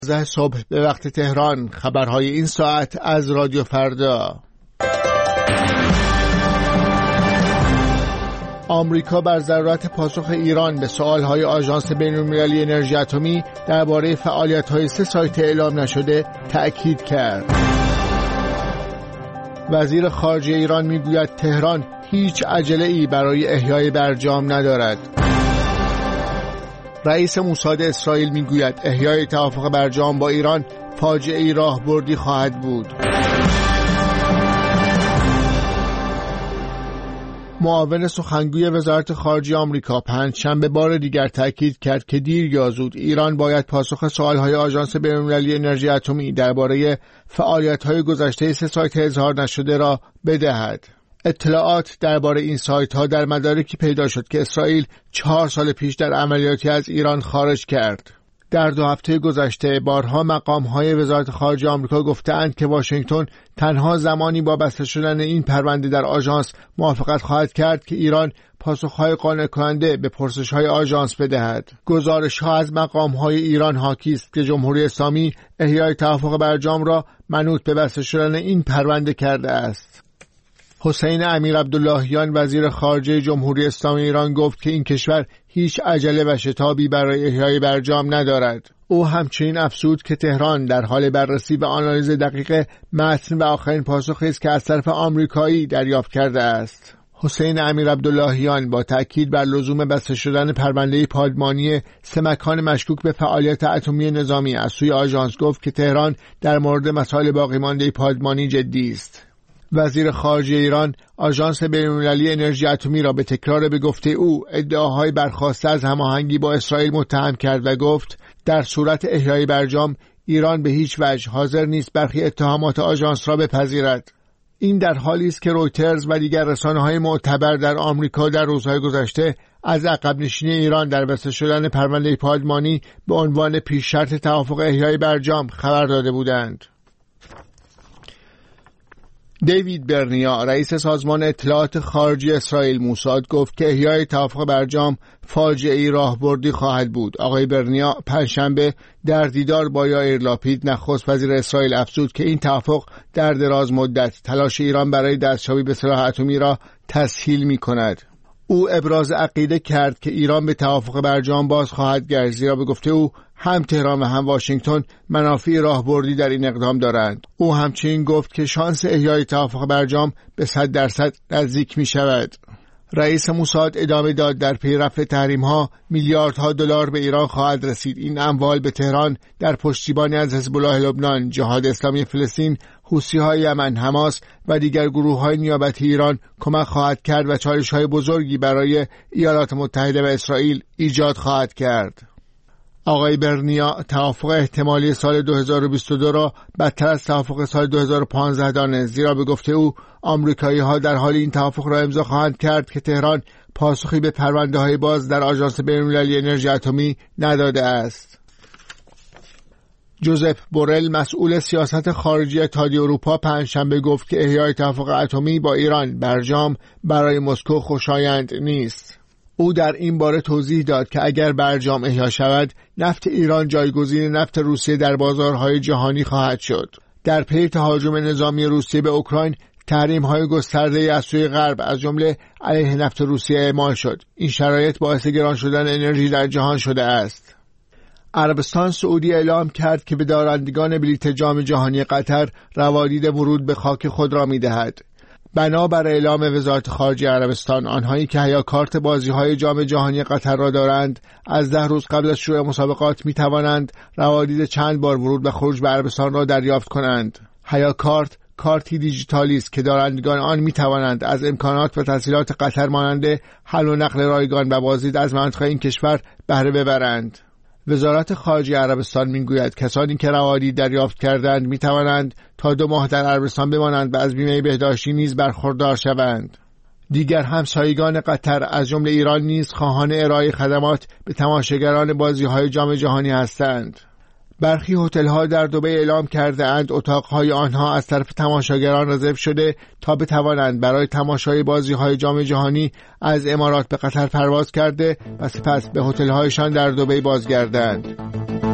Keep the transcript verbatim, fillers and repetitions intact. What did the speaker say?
ده صبح به وقت تهران. خبرهای این ساعت از رادیو فردا. آمریکا بر ضرورت پاسخ ایران به سوالهای آژانس بین‌المللی انرژی اتمی درباره فعالیت‌های سه سایت اعلام نشده تأکید کرد. وزیر خارجه ایران میگوید تهران هیچ عجله‌ای برای احیای برجام ندارد. رئیس موساد اسرائیل میگوید احیای توافق برجام با ایران فاجعه‌ای راهبردی خواهد بود. معاون سخنگوی وزارت خارجه آمریکا پنجشنبه بار دیگر تاکید کرد که دیر یا زود ایران باید پاسخ سوالهای آژانس بین‌المللی انرژی اتمی درباره فعالیت‌های گذشته سه سایت اظهار نشده را بدهد. اطلاعات درباره این سایت‌ها در مدارکی پیدا شد که اسرائیل چهار سال پیش در عملیاتی از ایران خارج کرد. در دو هفته گذشته بارها مقام‌های وزارت خارجه آمریکا گفتند که واشنگتن تنها زمانی با بسته شدن این پرونده در آژانس موافقت خواهد کرد که ایران پاسخ‌های قانع کننده به پرسش‌های آژانس بدهد. گزارش‌ها از مقام‌های ایران حاکی است که جمهوری اسلامی احیای توافق برجام را منوط به بسته شدن این پرونده کرده است. حسین امیر عبداللهیان وزیر خارجه جمهوری اسلامی ایران گفت که این کشور هیچ عجله و شتابی برای احیای برجام ندارد. او همچنین افزود که تهران در حال بررسی و آنالیز دقیق متن و آخرین پاسخی است که از طرف آمریکایی دریافت کرده است. حسین امیر عبداللهیان با تأکید بر لزوم بسته شدن پرونده پادمانی سه مکان مشکوک به فعالیت اتمی نظامی از سوی آژانس گفت که تهران در مورد مسائل باقی مانده پادمانی جدی است. وزیر خارجه ایران آژانس بین‌المللی انرژی اتمی را به تکرار به گفته او ادعاهای برخاسته از هماهنگی با اسرائیل متهم کرد و گفت در صورت احیای برجام ایران به هیچ وجه حاضر نیست برخی اتهامات آژانس را بپذیرد. این در حالی است که رویترز و دیگر رسانه‌های معتبر در آمریکا در روزهای گذشته از عقب نشینی ایران در بسته شدن پرونده پادمانی به عنوان پیش شرط توافق احیای برجام خبر داده بودند. دیوید برنیا رئیس سازمان اطلاعات خارجی اسرائیل موساد گفت که احیای توافق برجام فاجعه‌ای راهبردی خواهد بود. آقای برنیا پنجشنبه در دیدار با یائیر لاپید نخست وزیر اسرائیل افزود که این توافق در دراز مدت تلاش ایران برای دستیابی به سلاح اتمی را تسهیل می‌کند. او ابراز عقیده کرد که ایران به توافق برجام باز خواهد گشت، زیرا به گفته او هم تهران و هم واشنگتن منافع راهبردی در این اقدام دارند. او همچنین گفت که شانس احیای توافق برجام به صد درصد نزدیک می شود. رئیس موساد ادامه داد در پی رفع تحریم‌ها میلیاردها دلار به ایران خواهد رسید. این اموال به تهران در پشتیبانی از حزب الله لبنان، جهاد اسلامی فلسطین، حوثی‌های یمن، حماس و دیگر گروه‌های نیابتی ایران کمک خواهد کرد و چالش‌های بزرگی برای ایالات متحده و اسرائیل ایجاد خواهد کرد. آقای برنیا توافق احتمالی سال دو هزار و بیست و دو را بدتر از توافق سال دو هزار و پانزده دانست، زیرا به گفته او آمریکایی‌ها در حال این توافق را امضا خواهند کرد که تهران پاسخی به پرونده‌های باز در آژانس بین‌المللی انرژی اتمی نداده است. جوزف بورل مسئول سیاست خارجی اتحادیه اروپا پنجشنبه گفت که احیای توافق اتمی با ایران برجام برای مسکو خوشایند نیست. او در این باره توضیح داد که اگر برجام احیا شود نفت ایران جایگزین نفت روسیه در بازارهای جهانی خواهد شد. در پی تهاجم نظامی روسیه به اوکراین تحریم‌های گسترده از سوی غرب از جمله علیه نفت روسیه اعمال شد. این شرایط باعث گران شدن انرژی در جهان شده است. عربستان سعودی اعلام کرد که به دارندگان بلیت جام جهانی قطر روادید ورود به خاک خود را می‌دهد. بنابر اعلام وزارت خارجه عربستان، آنهایی که هیاکارت بازی‌های جام جهانی قطر را دارند از ده روز قبل از شروع مسابقات می‌توانند روادید چند بار ورود و خروج به عربستان را دریافت کنند. هیاکارت کارتی دیجیتالی است که دارندگان آن می‌توانند از امکانات و تسهیلات قطر مانند حمل و نقل رایگان و بازدید از مناطق این کشور بهره ببرند. وزارت خارجه عربستان میگوید کسانی که روادید دریافت کردند میتوانند تا دو ماه در عربستان بمانند و از بیمه بهداشتی نیز برخوردار شوند. دیگر همسایگان قطر از جمله ایران نیز خواهان ارائه خدمات به تماشاگران بازی‌های جام جهانی هستند. برخی هتل‌ها در دبی اعلام کرده اند اتاق‌های آنها از طرف تماشاگران رزرو شده تا بتوانند برای تماشای بازی‌های جام جهانی از امارات به قطر پرواز کرده و سپس به هتل‌هایشان در دبی بازگردند.